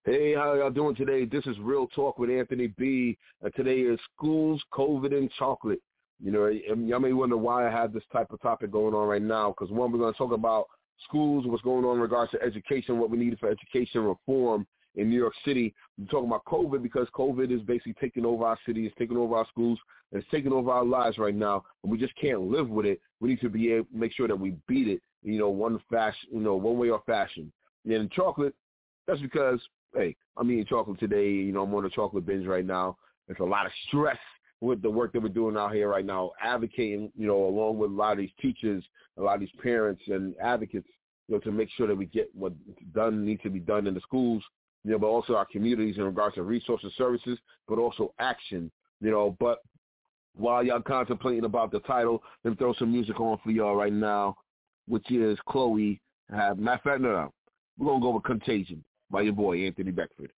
Hey, how y'all doing today? This is Real Talk with Anthony B. Today is schools, COVID, and chocolate. You know, y'all may wonder why I have this type of topic going on right now, because one, we're going to talk about schools, what's going on in regards to education, what we need for education reform in New York City. We're talking about COVID because COVID is basically taking over our city, it's taking over our schools, and it's taking over our lives right now, and we just can't live with it. We need to be able to make sure that we beat it, one way or fashion. And chocolate, that's because, hey, I'm eating chocolate today. I'm on a chocolate binge right now. There's a lot of stress with the work that we're doing out here right now, advocating, along with a lot of these teachers, a lot of these parents and advocates, to make sure that we get what needs to be done in the schools, but also our communities in regards to resources, services, but also action, But while y'all contemplating about the title, let me throw some music on for y'all right now, which is Chloe. Matter of fact, no. We're going to go with Contagion by your boy, Anthony Beckford.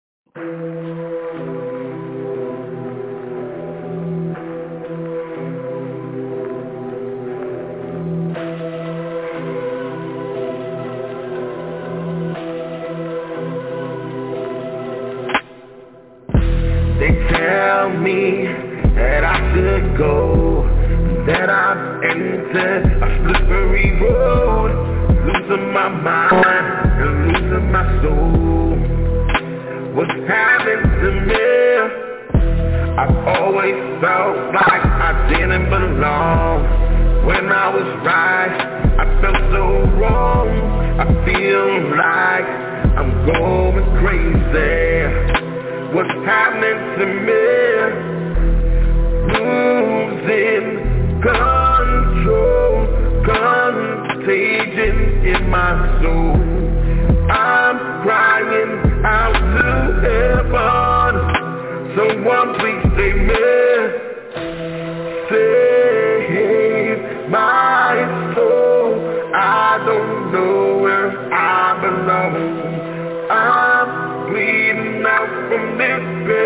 They tell me that I should go, that I've entered a slippery road, losing my mind and losing my soul. What's happened to me? I've always felt like I didn't belong. When I was right, I felt so wrong. I feel like I'm going crazy. What's happening to me? Losing control, contagion in my soul. I'm crying out to heaven. Someone please save me. Save my soul. I don't know where I belong. I'm bleeding out from this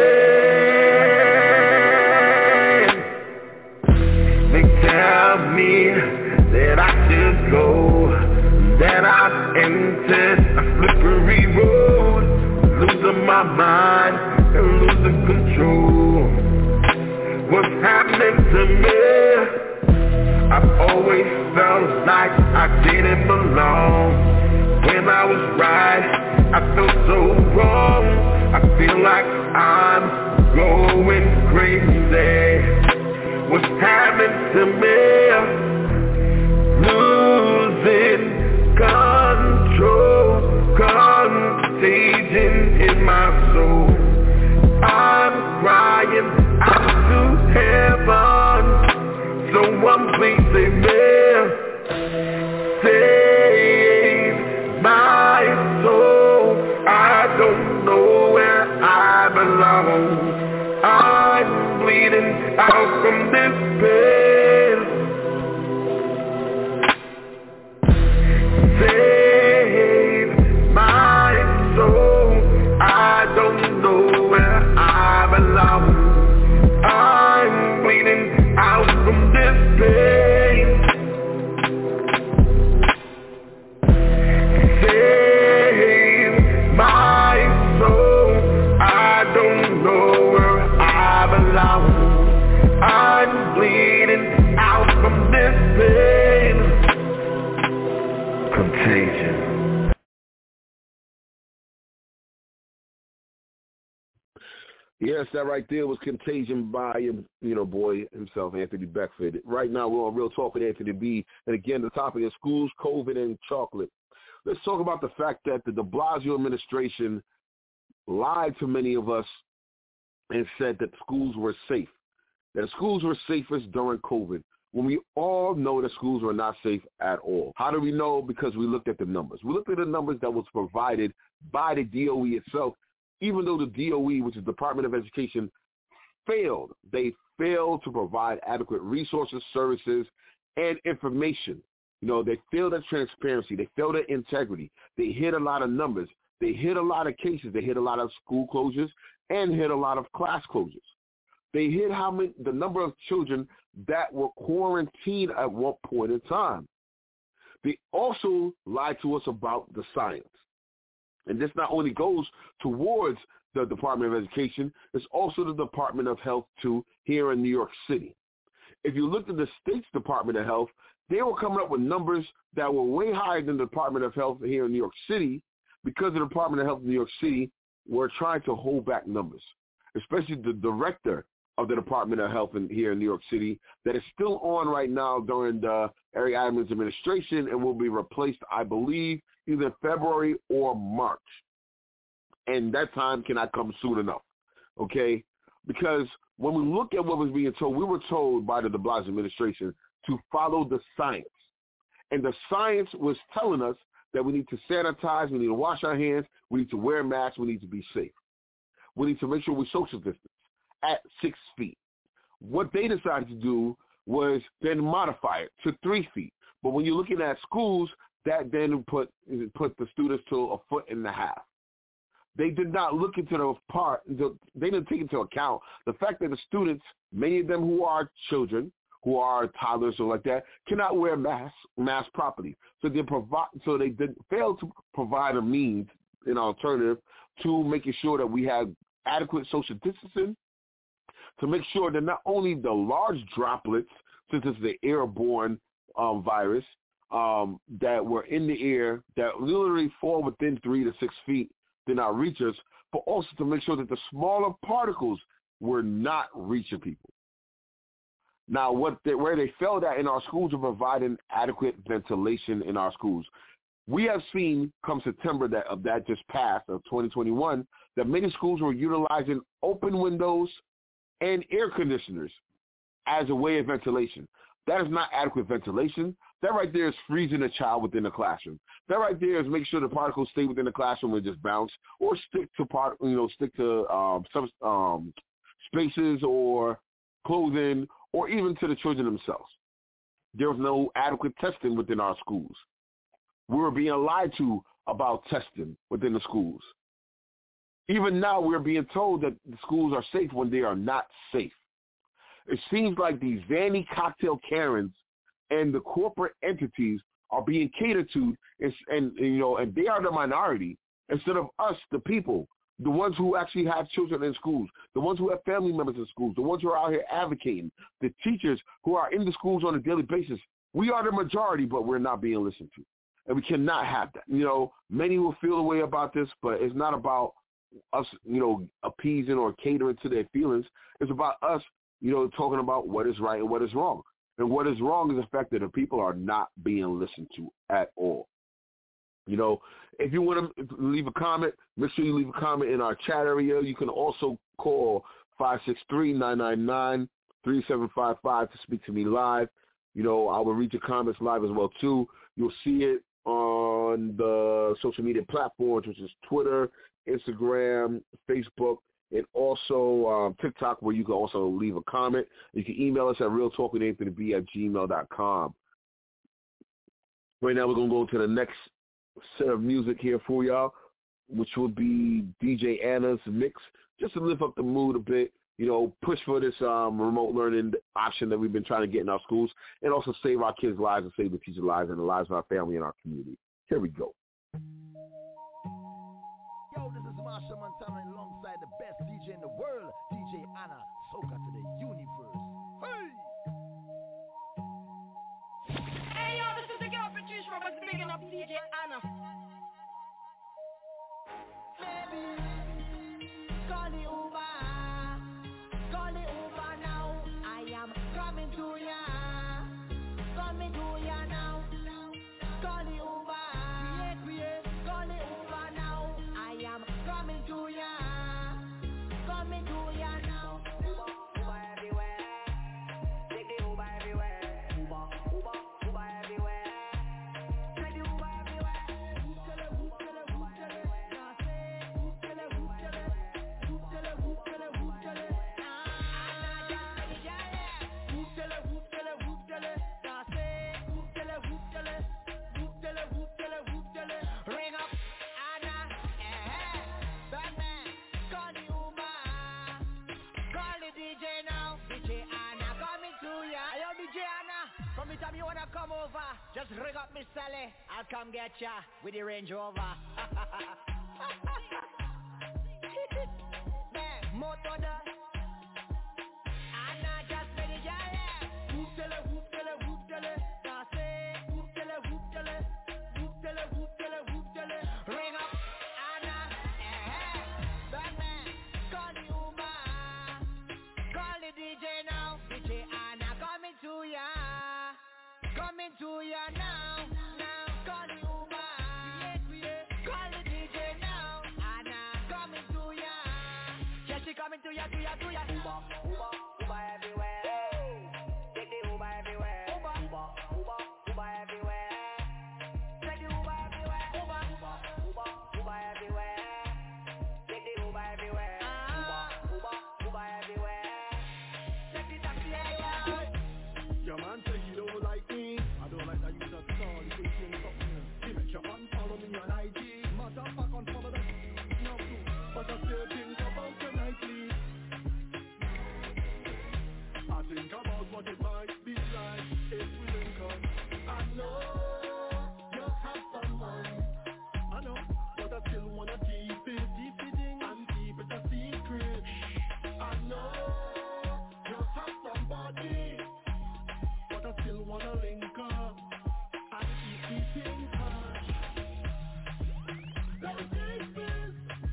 pain. They tell me that I should go, that I've entered a slippery road, losing my mind and losing control. What's happening to me? I've always felt like I didn't belong. When I was right, I felt so wrong. I feel like I'm going crazy. What's happening to me? Losing control, contagion in my soul. I'm crying out to heaven. Someone please save me. Save my soul. I don't know where I belong. I'm bleeding out from this pain. Save my soul. I don't know where I belong. I'm bleeding out from this pain. Save my soul. I don't know where I belong. I'm bleeding out from this pain. Contagion. Yes, that right there was Contagion by, boy himself, Anthony Beckford. Right now, we're on Real Talk with Anthony B. And again, the topic is schools, COVID, and chocolate. Let's talk about the fact that the de Blasio administration lied to many of us and said that schools were safe, that schools were safest during COVID, when we all know that schools were not safe at all. How do we know? Because we looked at the numbers. We looked at the numbers that was provided by the DOE itself, even though the DOE, which is Department of Education, failed. They failed to provide adequate resources, services, and information. They failed at transparency. They failed at integrity. They hit a lot of numbers. They hit a lot of cases. They hit a lot of school closures and hit a lot of class closures. They hit the number of children that were quarantined at one point in time. They also lied to us about the science. And this not only goes towards the Department of Education, it's also the Department of Health, too, here in New York City. If you looked at the state's Department of Health, they were coming up with numbers that were way higher than the Department of Health here in New York City, because the Department of Health in New York City were trying to hold back numbers, especially the director of the Department of Health here in New York City that is still on right now during the Eric Adams administration and will be replaced, I believe, either February or March. And that time cannot come soon enough, okay? Because when we look at what was being told, we were told by the de Blasio administration to follow the science. And the science was telling us that we need to sanitize, we need to wash our hands, we need to wear masks, we need to be safe. We need to make sure we social distance at 6 feet. What they decided to do was then modify it to 3 feet. But when you're looking at schools, that then put the students to 1.5 feet. They did not look into the part, they didn't take into account the fact that the students, many of them who are children, who are toddlers or like that, cannot wear masks properly. So they did fail to provide a means, an alternative, to making sure that we have adequate social distancing, to make sure that not only the large droplets, since it's the airborne virus, that were in the air, that literally fall within 3 to 6 feet, did not reach us, but also to make sure that the smaller particles were not reaching people. Now, where they failed at in our schools are providing adequate ventilation in our schools. We have seen, come September that just passed, of 2021, that many schools were utilizing open windows and air conditioners as a way of ventilation. That is not adequate ventilation. That right there is freezing a child within the classroom. That right there is make sure the particles stay within the classroom and just bounce, or stick to spaces or clothing, or even to the children themselves. There was no adequate testing within our schools. We were being lied to about testing within the schools. Even now, we're being told that the schools are safe when they are not safe. It seems like these Vanny cocktail Karens and the corporate entities are being catered to, and they are the minority instead of us, the people, the ones who actually have children in schools, the ones who have family members in schools, the ones who are out here advocating, the teachers who are in the schools on a daily basis. We are the majority, but we're not being listened to, and we cannot have that. Many will feel the way about this, but it's not about us, appeasing or catering to their feelings. It's about us, talking about what is right and what is wrong. And what is wrong is the fact that the people are not being listened to at all. If you want to leave a comment, make sure you leave a comment in our chat area. You can also call 563-999-3755 to speak to me live. I will read your comments live as well, too. You'll see it on the social media platforms, which is Twitter, Instagram, Facebook, and also TikTok, where you can also leave a comment. You can email us at realtalkwithanthonyb@gmail.com. Right now, we're going to go to the next set of music here for y'all, which will be DJ Anna's mix, just to lift up the mood a bit, push for this remote learning option that we've been trying to get in our schools, and also save our kids' lives and save the teachers' lives and the lives of our family and our community. Here we go. Yo, this is Marsha Montana alongside the best DJ in the world, DJ Anna, soca to the universe. Hey, yo, this is the girl Patricia Roberts, bigging up DJ Anna. Baby, call the Uber now. I am coming to ya now. Call the Uber, call the Uber now. I am coming to ya now. Uber everywhere, take the Uber everywhere. Uber everywhere, take the Uber everywhere. Ring up Anna, Batman, call the Uber, call the DJ now. DJ Anna coming to ya. Yo, DJ Anna, from the time you wanna come over, just ring up Miss Sally. I'll come get ya with the Range Rover. Motor da. Anna just ready, yeah. Whoop tele, whoop tele, whoop tele. That's it. Whoop tele, whoop tele. Whoop tele, whoop tele, whoop tele. Ring up, Anna. Batman, call the Uber. Call the DJ now. DJ Anna coming to ya. Coming to ya now. Now, call the Uber. Call the DJ now. Anna coming to ya. Yeah, she coming to ya, to ya, to ya. Uber, Uber, Uber everywhere. Take the Uber everywhere. Uber, Uber, Uber, Uber everywhere. Take the Uber everywhere. Uber, Uber, Uber, Uber everywhere. Take the Uber everywhere. Uber, Uber, Uber everywhere. Take the taxi everywhere. Your man say he don't like me. I don't like that you just call. You think you something. He make your man follow me on IG. Matter of fact, unfollow that. No clue. But I still think about you nightly. I think about what it might be like if we link up. I know you have someone. I know, but I still wanna keep it and keep it a secret. I know you have somebody, but I still wanna link up and keep it in touch. Let me take this.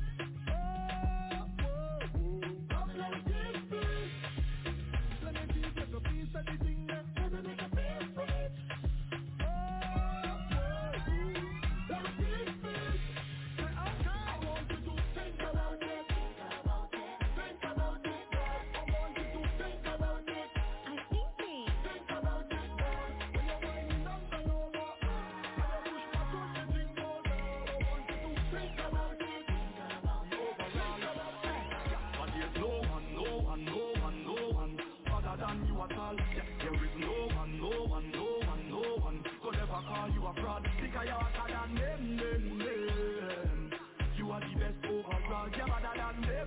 Come let me take this. Let me take a piece of the thing that let me make a piece of it. Let me take this. Say, okay. I want you to think about it. Think about it. Think about it. I want you to think about it. I'm thinking. Think about it. When you're winding down the over, and you push back on the thing goes down. I want you to think about it. Think about it. But there's no one other than you at all. There is no one could ever call you a fraud. Because you're better than them. You are the best overall. You're better than them.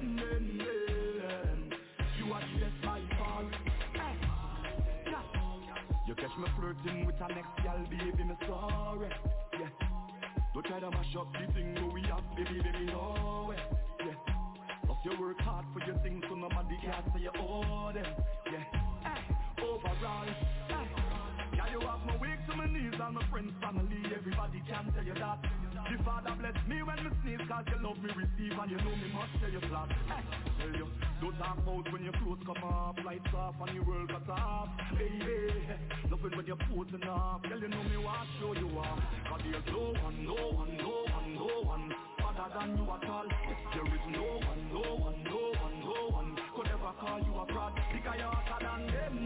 You are the best by far. Yeah. You catch me flirting with a next gal, baby, me sorry. Yeah. Don't try to mash up the thing we have, baby, no way. Yeah. Plus you work hard for your things, so nobody can say you owe them. Yeah. Overall, yeah, you have my weak to my knees and my friends, family, everybody can tell you that. The Father bless me when me sneeze, cause you love me receive and you know me must tell you flat. Tell you, don't talk about when your clothes come off, lights off and your world cut off. Hey, nothing when you're posing off, girl you know me what show you off. Cause there's no one other than you at all. There is no one could ever call you a fraud. Because you're hotter than them.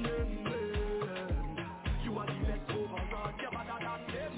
You are the best overall. You're better than them.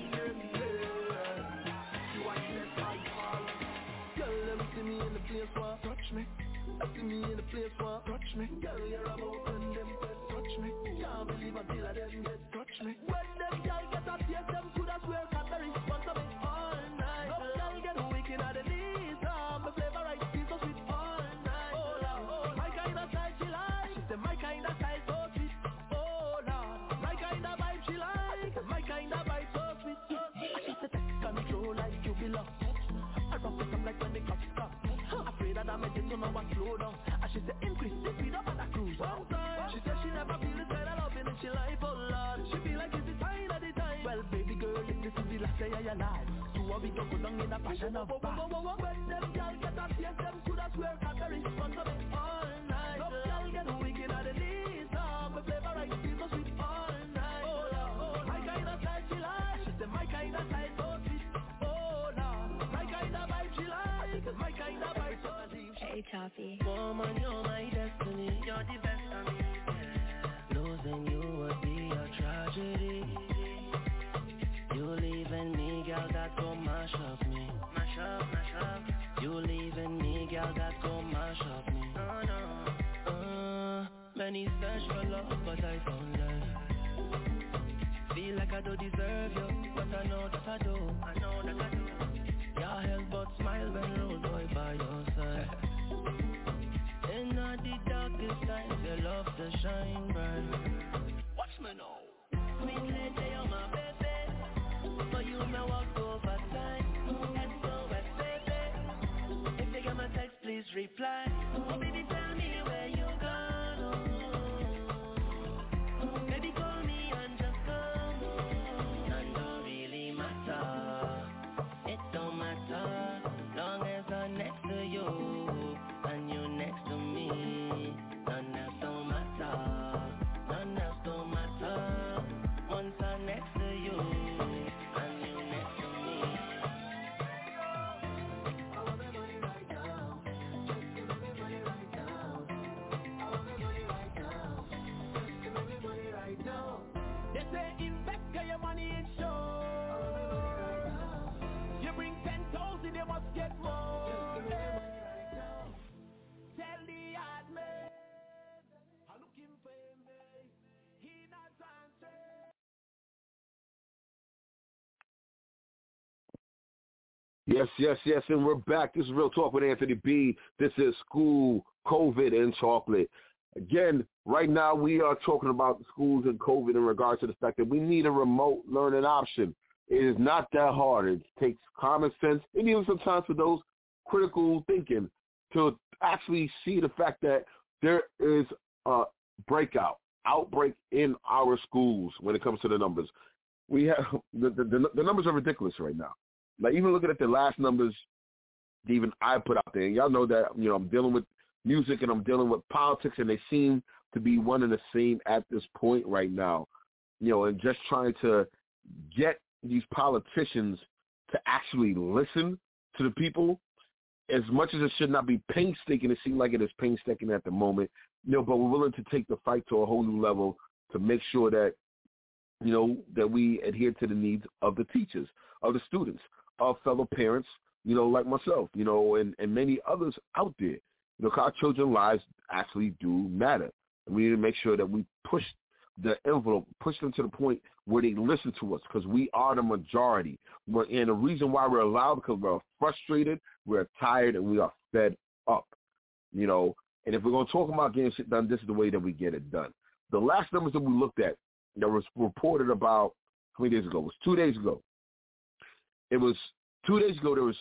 You are the best by far. Girl, let me see me in the place where touch me. See me in the place where touch me. Girl, you're about when them get touch me. Can't believe until I them get touch me. When them girl get a taste, them could have swear Cadbury want to be all night. No girl get wicked at the knees. My flavor right, she's so sweet all night. Oh Lord, my kind of style she like. She say my kind of style so sweet. Oh Lord, my kind of vibe she like. My kind of vibe so sweet. She say take control like you belong. I rock it up like when the cops stop. Afraid that I made it to know what slow down. And she say increase the speed up and I cruise. One time, she said she never feel this kind of loving in she life, oh Lord. She feel like it's the sign of the time. Well baby girl, if this is the last day of your life, so what we go down in a passion of back. When them girl get a taste, them could have swear Cadbury want to be all night. Some girl get wicked at the knees. My flavor right, she's so sweet all night. Oh Lord, my kind of style she like. She say my kind of style so sweet. Oh Lord, my kind of vibe she like. My kind of vibe so deep. Hey, Choppy. Woman, you're my destiny. You're the best of me. Losing you would be a tragedy. You leaving me, girl, that go mash up me. Mash up. You leaving me, girl, that go mash up me. Oh no. Many search for love, but I found love. Feel like I don't deserve you, but I know that I do. Can't help but smile when road boy by your side. In all the darkest times, your love to shine bright. Watch me now. Sweet lady, you're my baby. For you, me walk over time. SOS, baby. reply. Oh baby, tell me where you gone. Baby, call me and just come. None don't really matter. It don't matter. Long as I'm next to you and you next to me. None else don't matter. None else don't matter. Once I'm next to you and you next to me. I want that money right now. Just give me money right now. I want that money right now. Just give me money right now. They say invest, get your money in show. You bring 10,000, you must get more. Just give me money right now. Tell the hard man, I'm looking for me. He not answering. Yes, and we're back. This is Real Talk with Anthony B. This is School, COVID, and Chocolate. Again, right now we are talking about schools and COVID in regards to the fact that we need a remote learning option. It is not that hard. It takes common sense and even sometimes for those critical thinking to actually see the fact that there is a outbreak in our schools when it comes to the numbers. We have the numbers are ridiculous right now. Like even looking at the last numbers, even I put out there, and y'all know that I'm dealing with music and I'm dealing with politics, and they seem to be one and the same at this point right now. And just trying to get these politicians to actually listen to the people, as much as it should not be painstaking. It seems like it is painstaking at the moment. But we're willing to take the fight to a whole new level to make sure that that we adhere to the needs of the teachers, of the students, of fellow parents, like myself, and many others out there. Our children's lives actually do matter. And we need to make sure that we push the envelope, push them to the point where they listen to us, because we are the majority. And the reason why we're allowed, because we're frustrated, we're tired, and we are fed up. And if we're going to talk about getting shit done, this is the way that we get it done. The last numbers that we looked at that was reported about, how many days ago? It was 2 days ago. It was 2 days ago, there was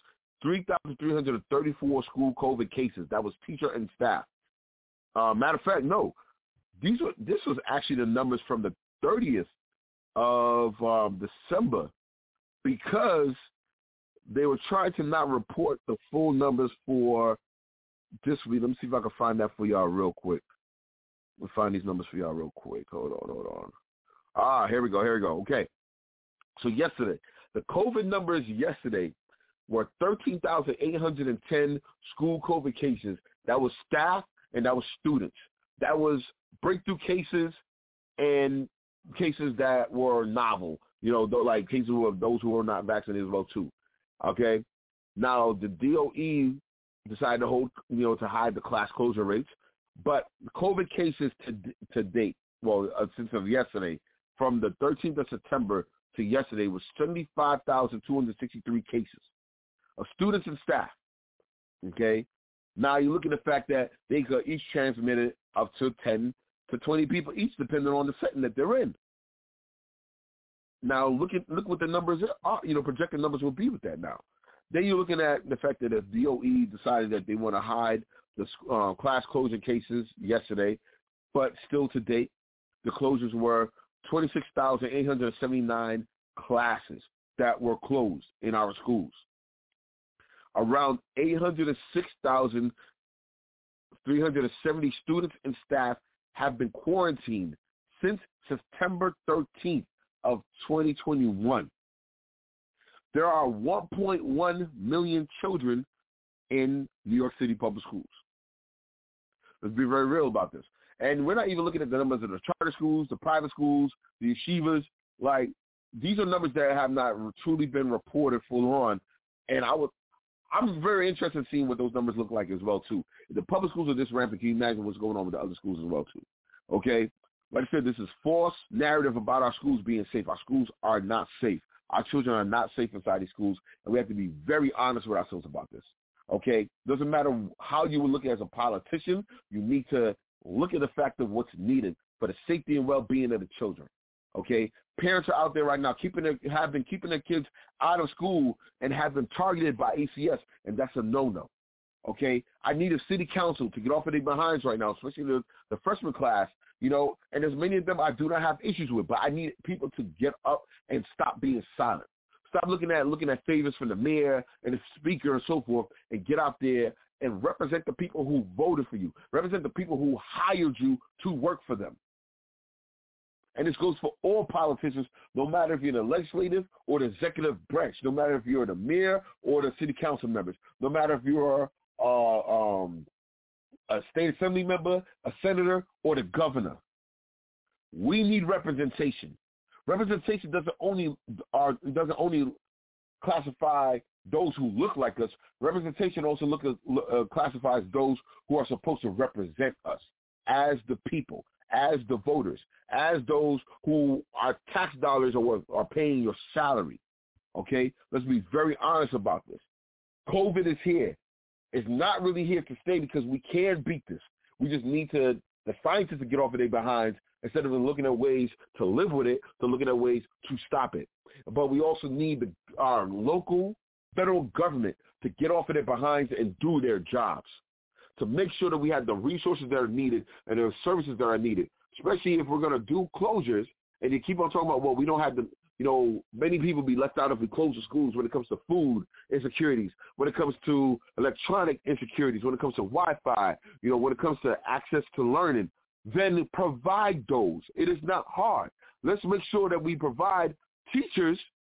3,334 school COVID cases. That was teacher and staff. Matter of fact, no. This was actually the numbers from the 30th of December, because they were trying to not report the full numbers for this week. Let me see if I can find that for y'all real quick. We'll find these numbers for y'all real quick. Hold on. Here we go. Okay. So yesterday, the COVID numbers yesterday were 13,810 school COVID cases. That was staff and that was students. That was breakthrough cases and cases that were novel, like cases of those who are not vaccinated as well too. Okay. Now the DOE decided to hold, to hide the class closure rates, but COVID cases to date, since of yesterday, from the 13th of September to yesterday, was 75,263 cases of students and staff. Okay. Now you look at the fact that they could each transmit it up to 10 to 20 people each, depending on the setting that they're in. Now look what the numbers are. Projected numbers will be with that now. Then you're looking at the fact that the DOE decided that they want to hide the class closure cases yesterday, but still to date, the closures were 26,879 classes that were closed in our schools. Around 806,370 students and staff have been quarantined since September 13th of 2021. There are 1.1 million children in New York City public schools. Let's be very real about this. And we're not even looking at the numbers of the charter schools, the private schools, the yeshivas. Like, these are numbers that have not truly been reported full on. And I'm very interested in seeing what those numbers look like as well, too. If the public schools are this rampant, can you imagine what's going on with the other schools as well, too? Okay? Like I said, this is false narrative about our schools being safe. Our schools are not safe. Our children are not safe inside these schools, and we have to be very honest with ourselves about this. Okay? Doesn't matter how you would look as a politician. You need to look at the fact of what's needed for the safety and well-being of the children. Okay? Parents are out there right now have been keeping their kids out of school and have been targeted by ACS, and that's a no-no. okay? I need a city council to get off of their behinds right now, especially the freshman class, and there's many of them I do not have issues with, but I need people to get up and stop being silent. Stop looking at favors from the mayor and the speaker and so forth, and get out there and represent the people who voted for you. Represent the people who hired you to work for them. And this goes for all politicians, no matter if you're the legislative or the executive branch, no matter if you're the mayor or the city council members, no matter if you're a state assembly member, a senator, or the governor. We need representation. Representation doesn't only classify those who look like us. Representation also classifies those who are supposed to represent us as the people, as the voters, as those who our tax dollars are paying your salary. Okay? Let's be very honest about this. COVID is here. It's not really here to stay because we can beat this. We just need the scientists to get off of their behinds instead of looking at ways to live with it, to looking at ways to stop it. But we also need our local, federal government to get off of their behinds and do their jobs, to make sure that we have the resources that are needed and the services that are needed, especially if we're going to do closures. And they keep on talking about, well, we don't have many people be left out if we close the schools when it comes to food insecurities, when it comes to electronic insecurities, when it comes to Wi-Fi, when it comes to access to learning. Then provide those. It is not hard. Let's make sure that we provide teachers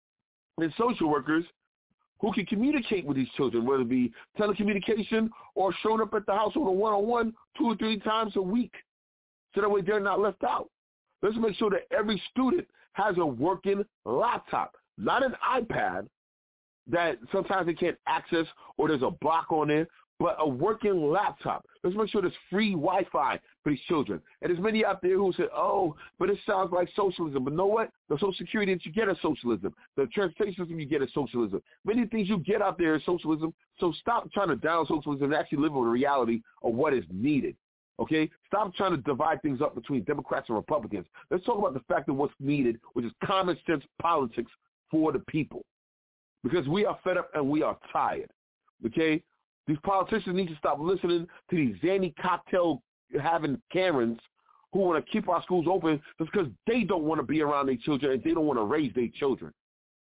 and social workers who can communicate with these children, whether it be telecommunication or showing up at the house on a one-on-one 2 or 3 times a week, so that way they're not left out. Let's make sure that every student has a working laptop, not an iPad that sometimes they can't access or there's a block on it, but a working laptop. Let's make sure there's free Wi-Fi for these children. And there's many out there who say, oh, but it sounds like socialism. But know what? The Social Security that you get is socialism. The transportation system you get is socialism. Many things you get out there is socialism. So stop trying to down socialism and actually live with the reality of what is needed. Okay? Stop trying to divide things up between Democrats and Republicans. Let's talk about the fact of what's needed, which is common sense politics for the people. Because we are fed up and we are tired. Okay? These politicians need to stop listening to these Zanny cocktail-having Karens who want to keep our schools open just because they don't want to be around their children and they don't want to raise their children.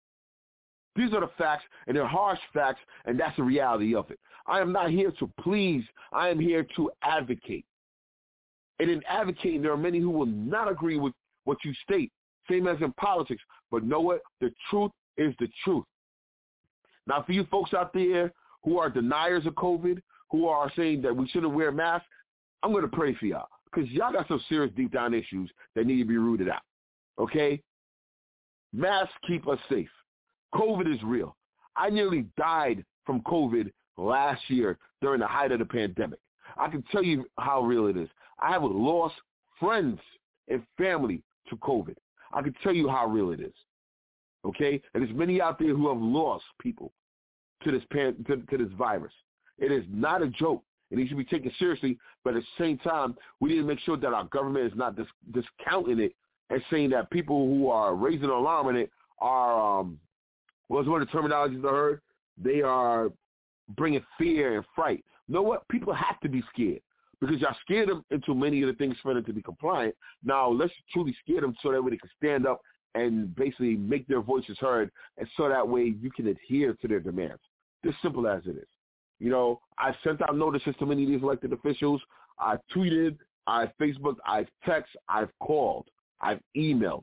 These are the facts, and they're harsh facts, and that's the reality of it. I am not here to please. I am here to advocate. And in advocating, there are many who will not agree with what you state, same as in politics. But know what? The truth is the truth. Now, for you folks out there who are deniers of COVID, who are saying that we shouldn't wear masks, I'm going to pray for y'all because y'all got some serious deep down issues that need to be rooted out, okay? Masks keep us safe. COVID is real. I nearly died from COVID last year during the height of the pandemic. I can tell you how real it is. I have lost friends and family to COVID. I can tell you how real it is, okay? And there's many out there who have lost people to this to this virus. It is not a joke. It needs to be taken seriously, but at the same time, we need to make sure that our government is not discounting it and saying that people who are raising an alarm in it are, what's one of the terminologies I heard? They are bringing fear and fright. You know what? People have to be scared because y'all scared them into many of the things for them to be compliant. Now, let's truly scare them so that way they can stand up and basically make their voices heard, and so that way you can adhere to their demands. As simple as it is. I've sent out notices to many of these elected officials. I've tweeted, I've Facebooked, I've texted, I've called, I've emailed.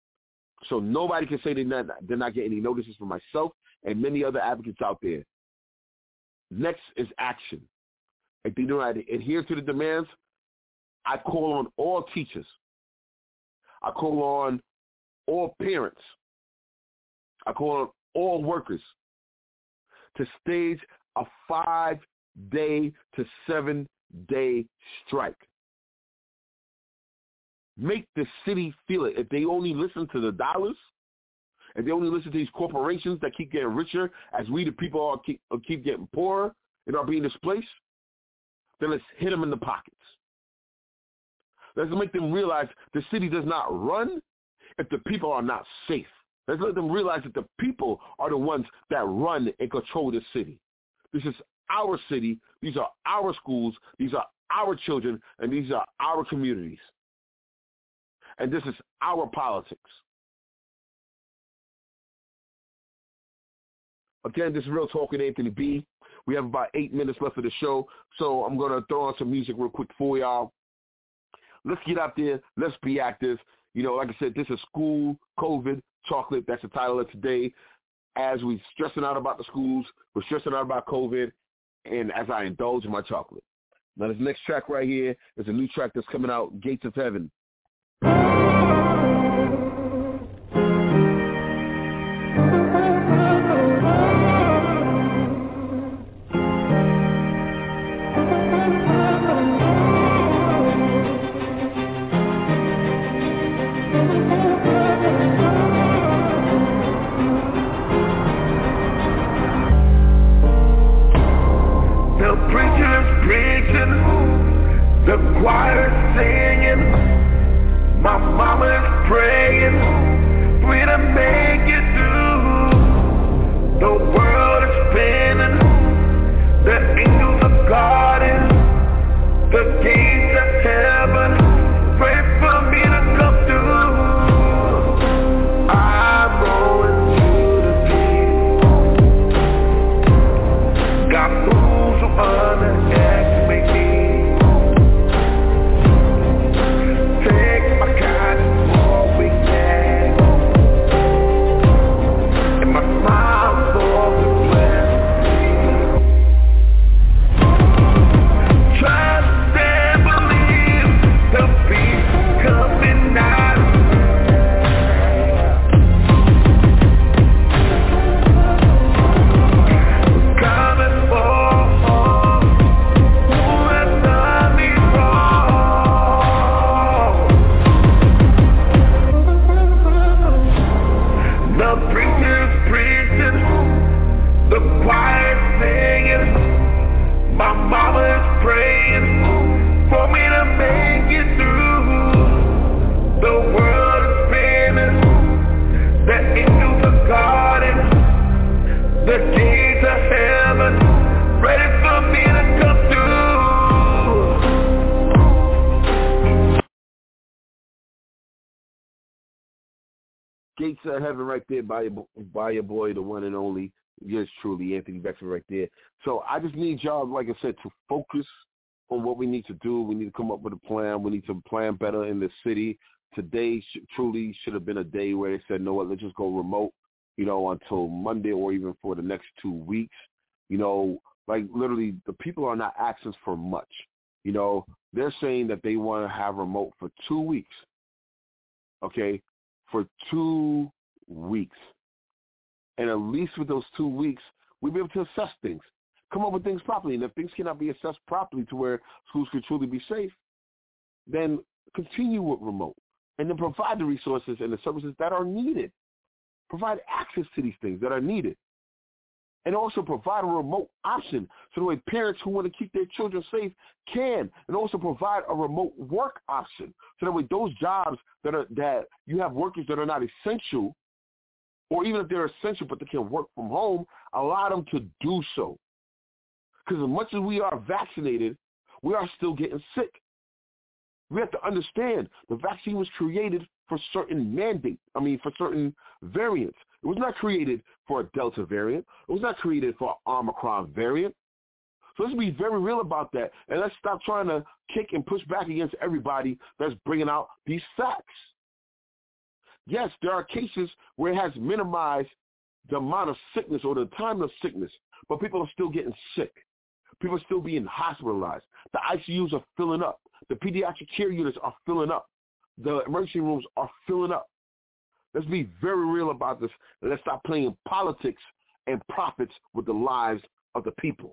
So nobody can say they're not getting any notices from myself and many other advocates out there. Next is action. If they do not adhere to the demands, I call on all teachers. I call on all parents. I call on all workers to stage a 5-day to 7-day strike. Make the city feel it. If they only listen to the dollars, if they only listen to these corporations that keep getting richer as we the people keep getting poorer and are being displaced, then let's hit them in the pockets. Let's make them realize the city does not run if the people are not safe. Let's let them realize that the people are the ones that run and control the city. This is our city, these are our schools, these are our children, and these are our communities. And this is our politics. Again, this is Real Talk with Anthony B. We have about 8 minutes left of the show, so I'm going to throw on some music real quick for y'all. Let's get out there. Let's be active. You know, like I said, this is School COVID Chocolate. That's the title of today. As we're stressing out about the schools, we're stressing out about COVID, and as I indulge in my chocolate. Now, this next track right here is a new track that's coming out, Gates of Heaven. The choir singing, my mama is praying for me to make it through. The world is spinning, the angels are guarding, the gates of heaven pray for me to come through. I'm going through the deep. Got fools who underestimate me. Gates of Heaven right there by your boy, the one and only, yours truly, Anthony Beckford right there. So I just need y'all, like I said, to focus on what we need to do. We need to come up with a plan. We need to plan better in the city. Today truly should have been a day where they said, no, what, let's just go remote, you know, until Monday or even for the next 2 weeks. You know, like literally the people are not asking for much. You know, they're saying that they want to have remote for 2 weeks. Okay? For 2 weeks. And at least with those 2 weeks, we'll be able to assess things, come up with things properly. And if things cannot be assessed properly to where schools can truly be safe, then continue with remote. And then provide the resources and the services that are needed. Provide access to these things that are needed. And also provide a remote option so that way parents who want to keep their children safe can. And also provide a remote work option so that way those jobs that you have workers that are not essential, or even if they're essential but they can work from home, allow them to do so. Because as much as we are vaccinated, we are still getting sick. We have to understand the vaccine was created for certain for certain variants. It was not created for a Delta variant. It was not created for an Omicron variant. So let's be very real about that. And let's stop trying to kick and push back against everybody that's bringing out these facts. Yes, there are cases where it has minimized the amount of sickness or the time of sickness, but people are still getting sick. People are still being hospitalized. The ICUs are filling up. The pediatric care units are filling up. The emergency rooms are filling up. Let's be very real about this, and let's stop playing politics and profits with the lives of the people.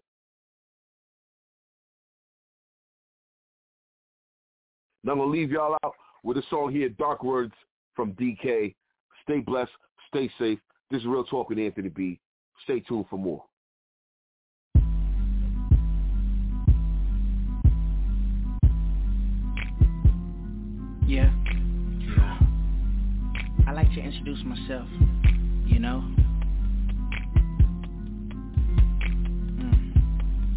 Now I'm going to leave y'all out with a song here, Dark Words from DK. Stay blessed. Stay safe. This is Real Talk with Anthony B. Stay tuned for more. Yeah. I like to introduce myself, you know.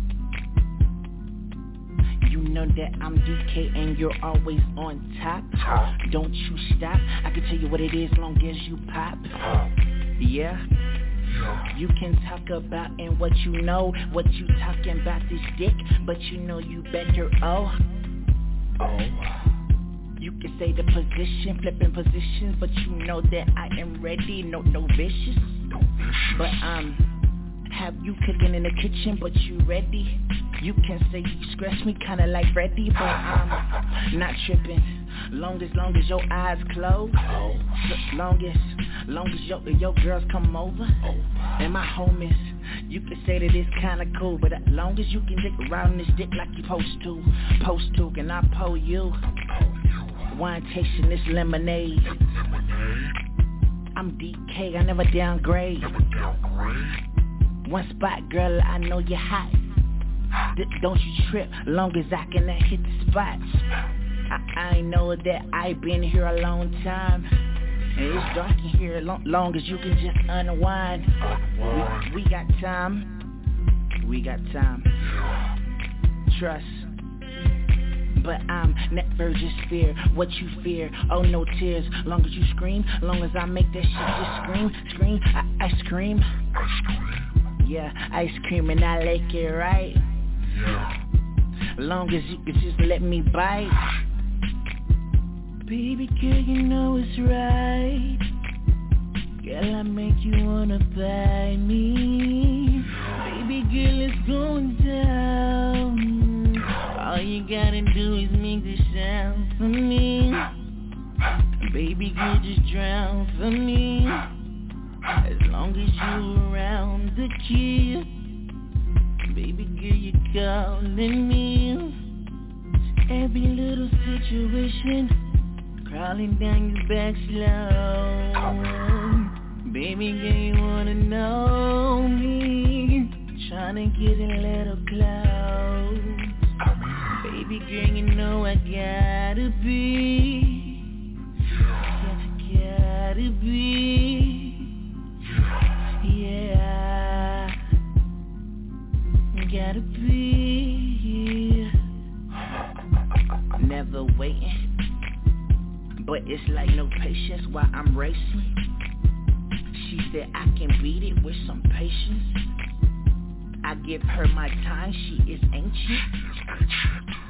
know that I'm DK and you're always on top. Don't you stop, I can tell you what it is long as you pop. Yeah. You can talk about and what you know, what you talking about this dick, but you know you better You can say the position, flipping positions, but you know that I am ready, no vicious. But have you cooking in the kitchen, but you ready? You can say you scratch me kinda like Freddy, but I'm not tripping. Long as your eyes closed, long as your girls come over, and my homies, you can say that it's kinda cool, but as long as you can dick around this dick like you supposed to, can I pull you? Wine tasting this lemonade. I'm DK, I never downgrade. One spot, girl, I know you're hot. Don't you trip, long as I can hit the spots. I know that I've been here a long time, and it's dark in here, long as you can just unwind. We got time, trust. But I'm never just fear what you fear. Oh, no tears, long as you scream, long as I make that shit just scream. I scream. Yeah, ice cream and I like it right. Long as you can just let me bite. Baby girl, you know it's right. Girl, I make you wanna buy me. Baby girl, it's going down. All you gotta do is make the sound for me. Baby girl, just drown for me. As long as you around the key. Baby girl, you calling me. Every little situation crawling down your back slow. Baby girl, you wanna know me. Tryna get a little close. Baby girl, you know I gotta be. Gotta be. Yeah. Gotta be. Never waiting, but it's like no patience while I'm racing. She said I can beat it with some patience. I give her my time, she is ancient.